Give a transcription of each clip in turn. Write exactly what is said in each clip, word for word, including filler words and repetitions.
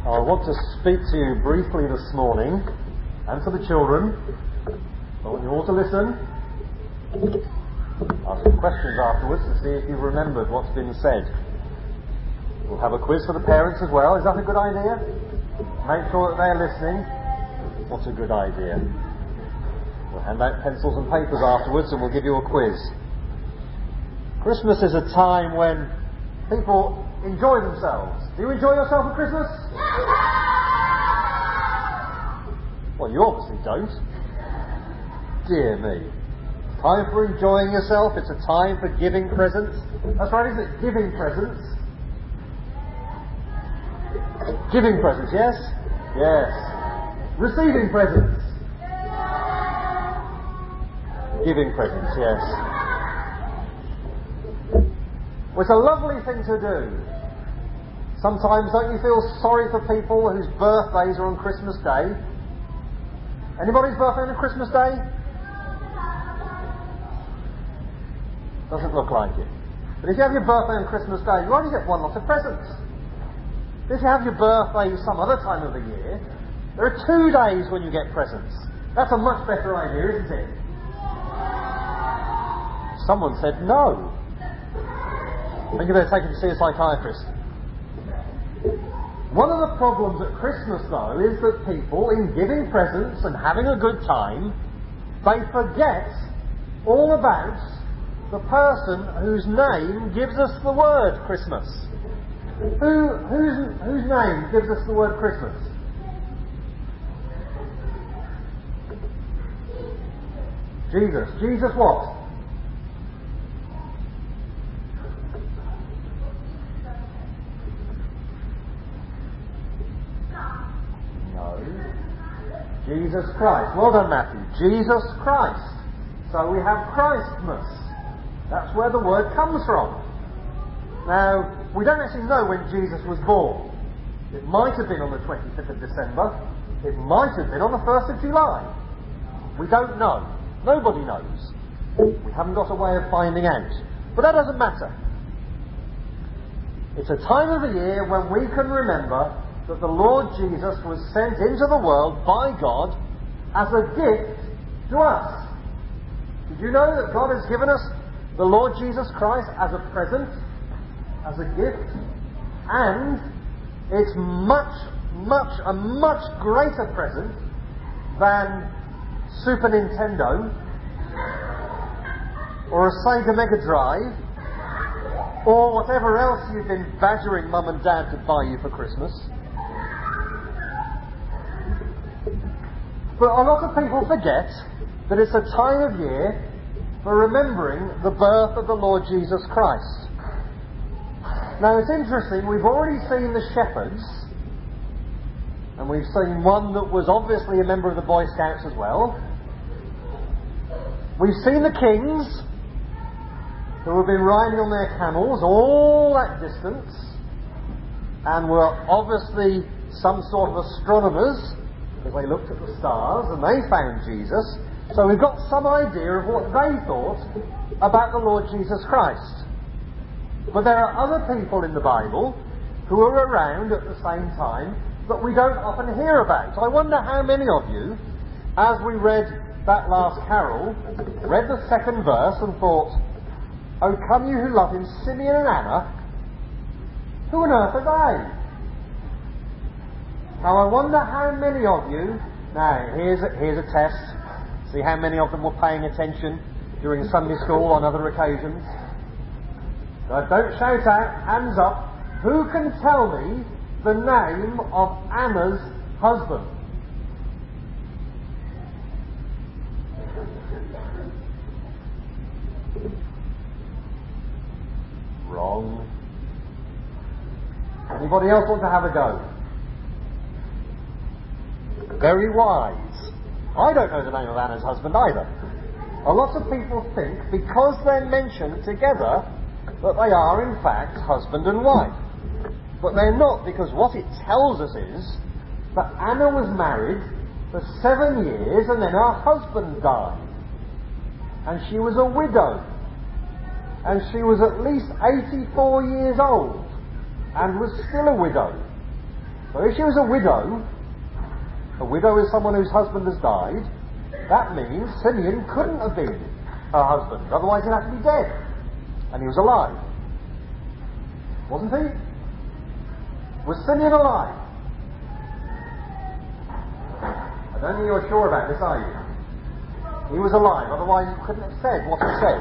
I want to speak to you briefly this morning, and to the children. I want you all to listen. Ask some questions afterwards to see if you've remembered what's been said. We'll have a quiz for the parents as well. Is that a good idea? Make sure that they're listening. What's a good idea? We'll hand out pencils and papers afterwards and we'll give you a quiz. Christmas is a time when people enjoy themselves. Do you enjoy yourself at Christmas? Well, you obviously don't. Dear me. Time for enjoying yourself. It's a time for giving presents. That's right, isn't it? Giving presents. Giving presents, yes? Yes. Receiving presents. Giving presents, yes. Well, it's a lovely thing to do. Sometimes don't you feel sorry for people whose birthdays are on Christmas Day? Anybody's birthday on Christmas Day? Doesn't look like it. But if you have your birthday on Christmas Day, you only get one lot of presents. If you have your birthday some other time of the year, there are two days when you get presents. That's a much better idea, isn't it? Someone said no. I think you better take him to see a psychiatrist. One of the problems at Christmas, though, is that people, in giving presents and having a good time, they forget all about the person whose name gives us the word Christmas. Who, whose, whose name gives us the word Christmas? Jesus. Jesus what? Jesus Christ. Well done, Matthew. Jesus Christ. So we have Christmas. That's where the word comes from. Now, we don't actually know when Jesus was born. It might have been on the twenty-fifth of December. It might have been on the first of July. We don't know. Nobody knows. We haven't got a way of finding out. But that doesn't matter. It's a time of the year when we can remember that the Lord Jesus was sent into the world by God as a gift to us. Did you know that God has given us the Lord Jesus Christ as a present, as a gift? And it's much, much, a much greater present than Super Nintendo or a Sega Mega Drive or whatever else you've been badgering Mum and Dad to buy you for Christmas. But a lot of people forget that it's a time of year for remembering the birth of the Lord Jesus Christ. Now it's interesting, we've already seen the shepherds, and we've seen one that was obviously a member of the Boy Scouts as well. We've seen the kings, who have been riding on their camels all that distance, and were obviously some sort of astronomers, because they looked at the stars and they found Jesus. So we've got some idea of what they thought about the Lord Jesus Christ. But there are other people in the Bible who are around at the same time that we don't often hear about. I wonder how many of you, as we read that last carol, read the second verse and thought, "O come you who love him, Simeon and Anna, who on earth are they?" Now I wonder how many of you, now here's a, here's a test, see how many of them were paying attention during Sunday school on other occasions. Now don't shout out, hands up, who can tell me the name of Anna's husband? Wrong. Anybody else want to have a go? Very wise. I don't know the name of Anna's husband either. A lot of people think because they're mentioned together that they are in fact husband and wife. But they're not, because what it tells us is that Anna was married for seven years and then her husband died. And she was a widow. And she was at least eighty-four years old and was still a widow. So if she was a widow, a widow is someone whose husband has died, that means Simeon couldn't have been her husband, otherwise he'd have to be dead. And he was alive. Wasn't he? Was Simeon alive? I don't think you're sure about this, are you? He was alive, otherwise he couldn't have said what he said.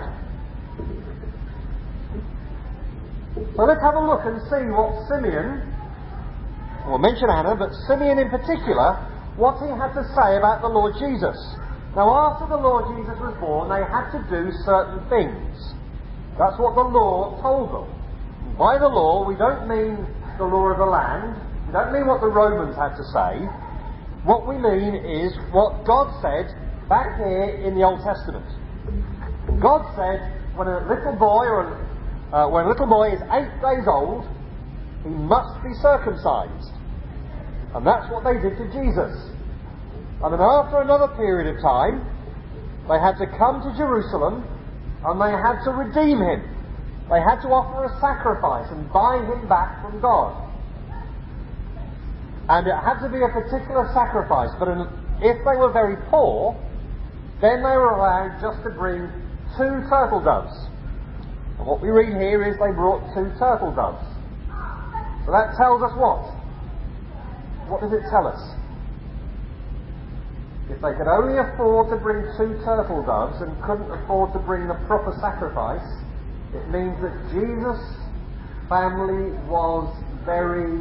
So let's have a look and see what Simeon, we'll mention Anna, but Simeon in particular, what he had to say about the Lord Jesus. Now after the Lord Jesus was born, they had to do certain things. That's what the law told them. And by the law, we don't mean the law of the land, we don't mean what the Romans had to say. What we mean is what God said back here in the Old Testament. God said when a little boy or a, uh, when a little boy is eight days old, he must be circumcised. And that's what they did to Jesus. And then after another period of time, they had to come to Jerusalem and they had to redeem him. They had to offer a sacrifice and buy him back from God. And it had to be a particular sacrifice, but if they were very poor, then they were allowed just to bring two turtle doves. And what we read here is they brought two turtle doves. So that tells us what? What does it tell us? If they could only afford to bring two turtle doves and couldn't afford to bring the proper sacrifice, it means that Jesus' family was very...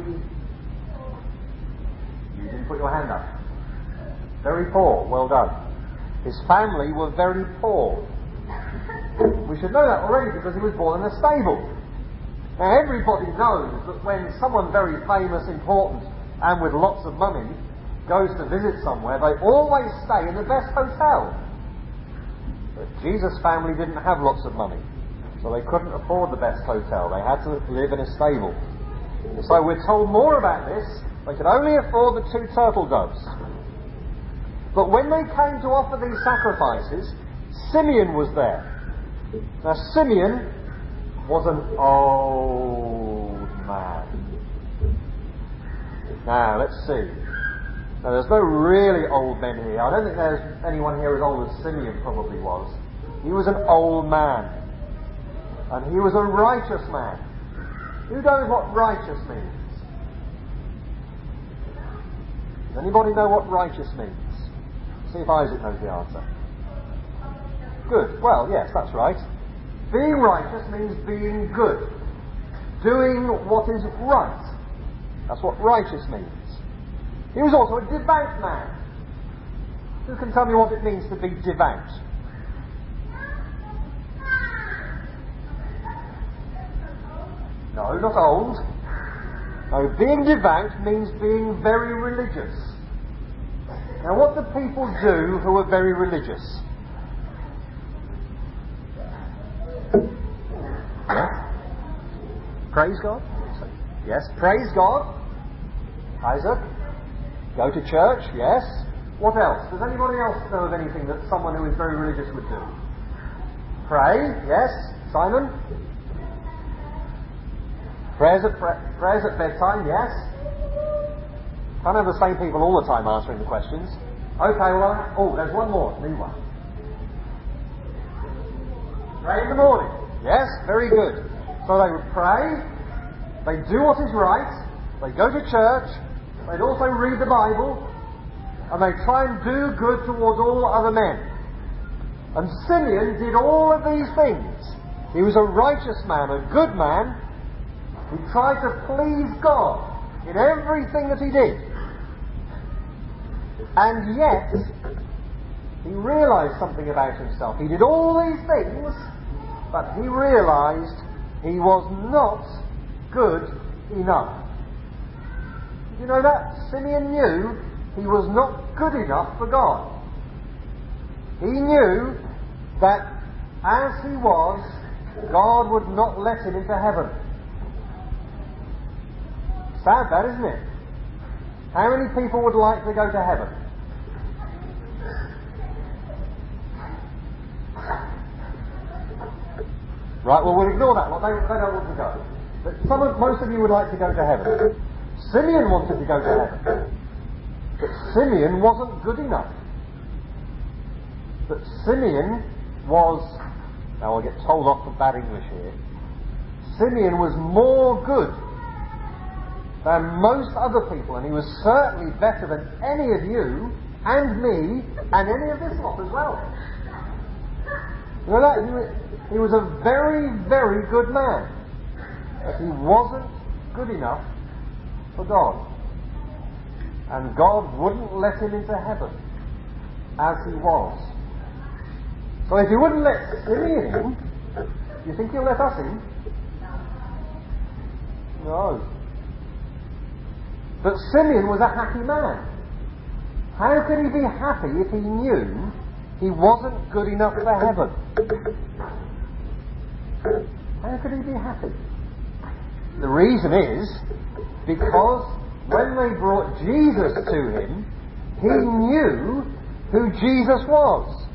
You didn't put your hand up. Very poor. Well done. His family were very poor. We should know that already because he was born in a stable. Now everybody knows that when someone very famous, important, and with lots of money goes to visit somewhere, they always stay in the best hotel. But Jesus' family didn't have lots of money, so they couldn't afford the best hotel. They had to live in a stable. So we're told more about this. They could only afford the two turtle doves. But when they came to offer these sacrifices, Simeon was there. Now Simeon was an old man. Now let's see. Now there's no really old men here. I don't think there's anyone here as old as Simeon probably was. He was an old man. And he was a righteous man. Who knows what righteous means? Does anybody know what righteous means? See if Isaac knows the answer. Good. Well, yes, that's right. Being righteous means being good. Doing what is right. That's what righteous means. He was also a devout man. Who can tell me what it means to be devout? No, not old. No, being devout means being very religious. Now, what do people do who are very religious? Yeah? Praise God? Yes, praise God. Isaac? Go to church? Yes. What else? Does anybody else know of anything that someone who is very religious would do? Pray? Yes. Simon? Prayers at, pre- prayers at bedtime? Yes. Can't have the same people all the time answering the questions. Okay, well, I, oh, there's one more, new one. Pray in the morning. Yes, very good. So they would pray, they do what is right, they go to church, they'd also read the Bible, and they try and do good towards all other men. And Simeon did all of these things. He was a righteous man, a good man. He tried to please God in everything that he did. And yet, he realised something about himself. He did all these things, but he realised he was not good enough. Did you know that? Simeon knew he was not good enough for God. He knew that as he was, God would not let him into heaven. Sad that, isn't it? How many people would like to go to heaven? Right, well, we'll ignore that one. They, they don't want to go. But some of, most of you would like to go to heaven. Simeon wanted to go to heaven. But Simeon wasn't good enough. But Simeon was, now I'll get told off for bad English here, Simeon was more good than most other people, and he was certainly better than any of you and me and any of this lot as well. You know that? He was, he was a very, very good man. But he wasn't good enough for God. And God wouldn't let him into heaven as he was. So if he wouldn't let Simeon in, do you think he'll let us in? No. But Simeon was a happy man. How could he be happy if he knew he wasn't good enough for heaven? How could he be happy? The reason is because when they brought Jesus to him, he knew who Jesus was.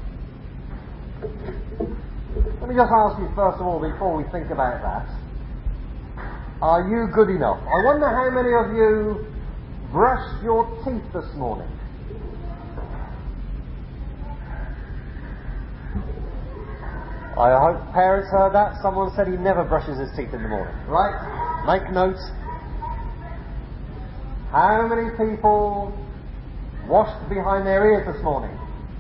Let me just ask you first of all, before we think about that, are you good enough? I wonder how many of you brushed your teeth this morning. I hope parents heard that. Someone said he never brushes his teeth in the morning. Right? Make notes. How many people washed behind their ears this morning?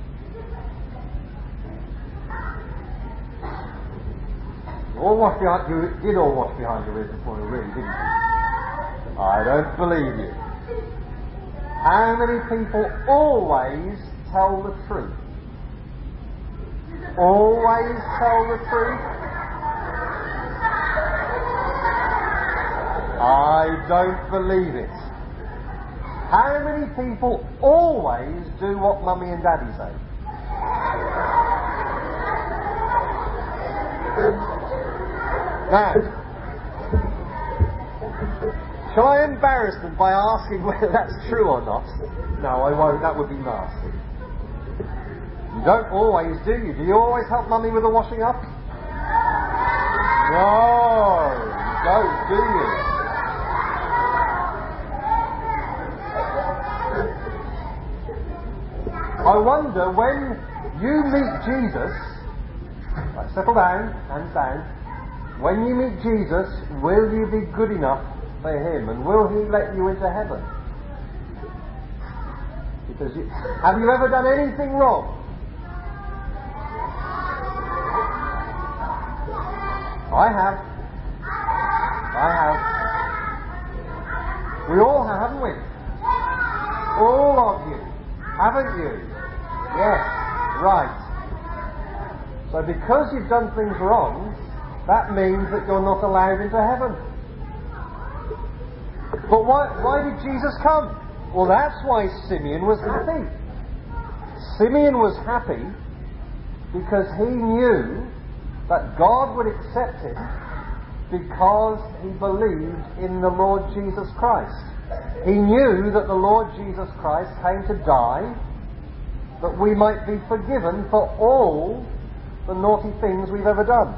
You all washed behind, you did all wash behind your ears this morning, really, didn't you? I don't believe you. How many people always tell the truth? Always tell the truth? I don't believe it. How many people always do what Mummy and Daddy say? Now, shall I embarrass them by asking whether that's true or not? No, I won't. That would be nasty. You don't always, do you? Do you always help Mummy with the washing up? No, you don't, do you? I wonder when you meet Jesus, right, settle down, hands down, when you meet Jesus, will you be good enough for him, and will he let you into heaven? Because you, have you ever done anything wrong? I have. I have. We all have, haven't we? All of you. Haven't you? Yes. Right. So because you've done things wrong, that means that you're not allowed into heaven. But why, why did Jesus come? Well, that's why Simeon was happy. Simeon was happy because he knew that God would accept him because he believed in the Lord Jesus Christ. He knew that the Lord Jesus Christ came to die that we might be forgiven for all the naughty things we've ever done.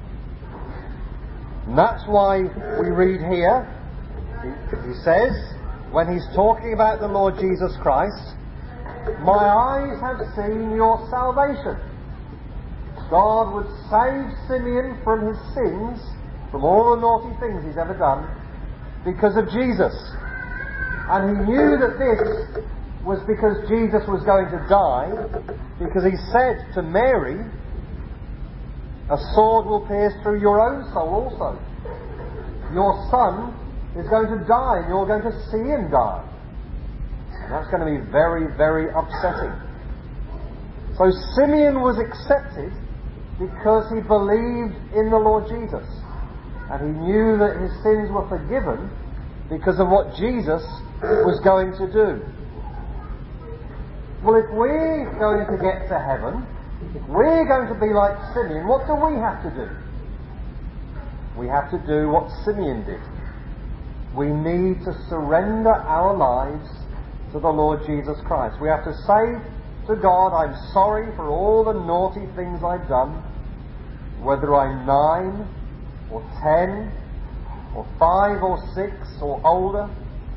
And that's why we read here, he, he says, when he's talking about the Lord Jesus Christ, my eyes have seen your salvation. God would save Simeon from his sins, from all the naughty things he's ever done, because of Jesus. And he knew that this was because Jesus was going to die, because he said to Mary, a sword will pierce through your own soul also. Your son is going to die, and you're going to see him die. And that's going to be very, very upsetting. So Simeon was accepted because he believed in the Lord Jesus. And he knew that his sins were forgiven because of what Jesus was going to do. Well, if we're going to get to heaven, if we're going to be like Simeon, what do we have to do? We have to do what Simeon did. We need to surrender our lives to the Lord Jesus Christ. We have to say to God, I'm sorry for all the naughty things I've done, whether I'm nine or ten or five or six or older.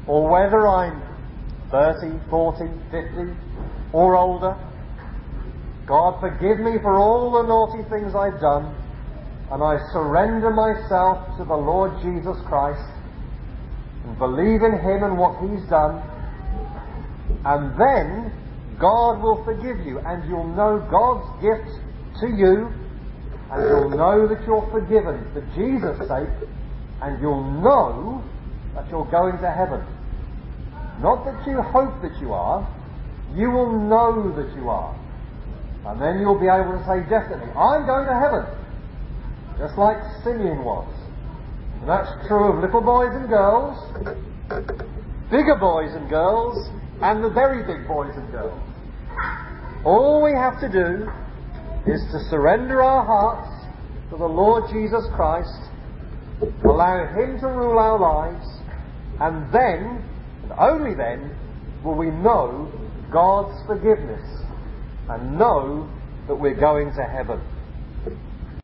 or whether I'm thirty, forty, fifty, or older, God, forgive me for all the naughty things I've done, and I surrender myself to the Lord Jesus Christ and believe in Him and what He's done, and then God will forgive you, and you'll know God's gift to you, and you'll know that you're forgiven for Jesus' sake, and you'll know that you're going to heaven. Not that you hope that you are, you will know that you are. And then you'll be able to say definitely, I'm going to heaven. Just like Simeon was. And that's true of little boys and girls, bigger boys and girls, and the very big boys and girls. All we have to do is to surrender our hearts to the Lord Jesus Christ, allow Him to rule our lives, and then, and only then, will we know God's forgiveness and know that we're going to heaven.